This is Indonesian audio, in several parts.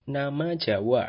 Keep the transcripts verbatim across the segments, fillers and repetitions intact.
Nama Jawa.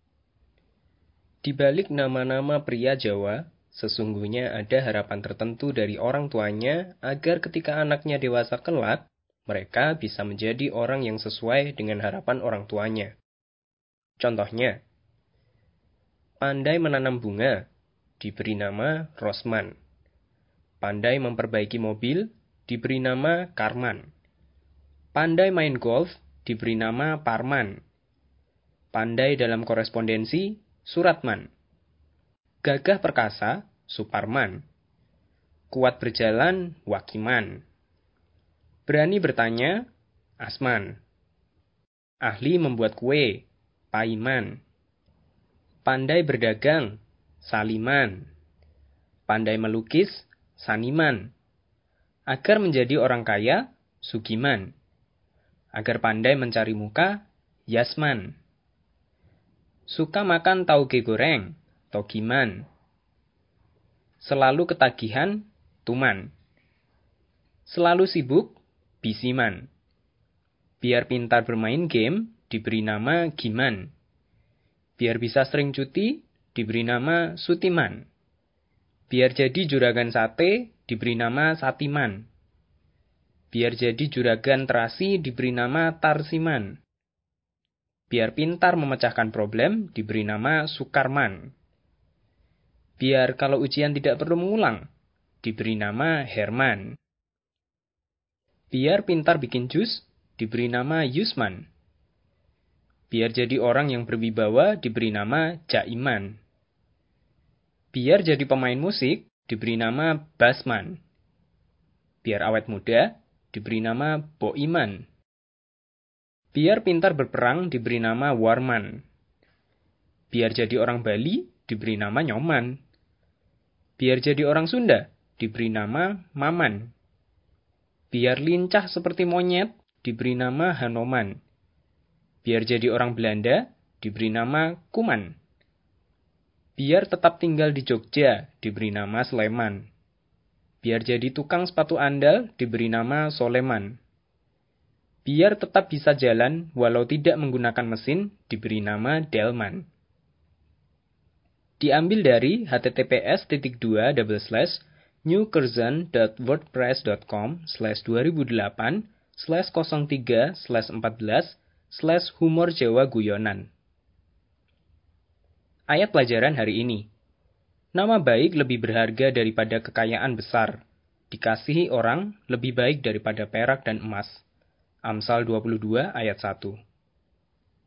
Di balik nama-nama pria Jawa, sesungguhnya ada harapan tertentu dari orang tuanya agar ketika anaknya dewasa kelak, mereka bisa menjadi orang yang sesuai dengan harapan orang tuanya. Contohnya, pandai menanam bunga, diberi nama Rosman. Pandai memperbaiki mobil, diberi nama Karman. Pandai main golf, diberi nama Parman. Pandai dalam korespondensi, Suratman. Gagah perkasa, Suparman. Kuat berjalan, Wakiman. Berani bertanya, Asman. Ahli membuat kue, Paiman. Pandai berdagang, Saliman. Pandai melukis, Saniman. Agar menjadi orang kaya, Sugiman. Agar pandai mencari muka, Yasman. Suka makan tauge goreng, Togiman. Selalu ketagihan, Tuman. Selalu sibuk, Bisiman. Biar pintar bermain game, diberi nama Giman. Biar bisa sering cuti, diberi nama Sutiman. Biar jadi juragan sate, diberi nama Satiman. Biar jadi juragan terasi, diberi nama Tarsiman. Biar pintar memecahkan problem, diberi nama Sukarman. Biar kalau ujian tidak perlu mengulang, diberi nama Herman. Biar pintar bikin jus, diberi nama Yusman. Biar jadi orang yang berwibawa, diberi nama Jaiman. Biar jadi pemain musik, diberi nama Basman. Biar awet muda, diberi nama Boiman. Biar pintar berperang, diberi nama Warman. Biar jadi orang Bali, diberi nama Nyoman. Biar jadi orang Sunda, diberi nama Maman. Biar lincah seperti monyet, diberi nama Hanoman. Biar jadi orang Belanda, diberi nama Kuman. Biar tetap tinggal di Jogja, diberi nama Sleman. Biar jadi tukang sepatu andal, diberi nama Soleman. Biar tetap bisa jalan, walau tidak menggunakan mesin, diberi nama Delman. Diambil dari h t t p s dua slash newcurzon dot wordpress dot com slash dua ribu delapan slash nol tiga slash empat belas slash humor Jawa guyonan. Ayat pelajaran hari ini. Nama baik lebih berharga daripada kekayaan besar. Dikasihi orang lebih baik daripada perak dan emas. Amsal dua puluh dua ayat satu.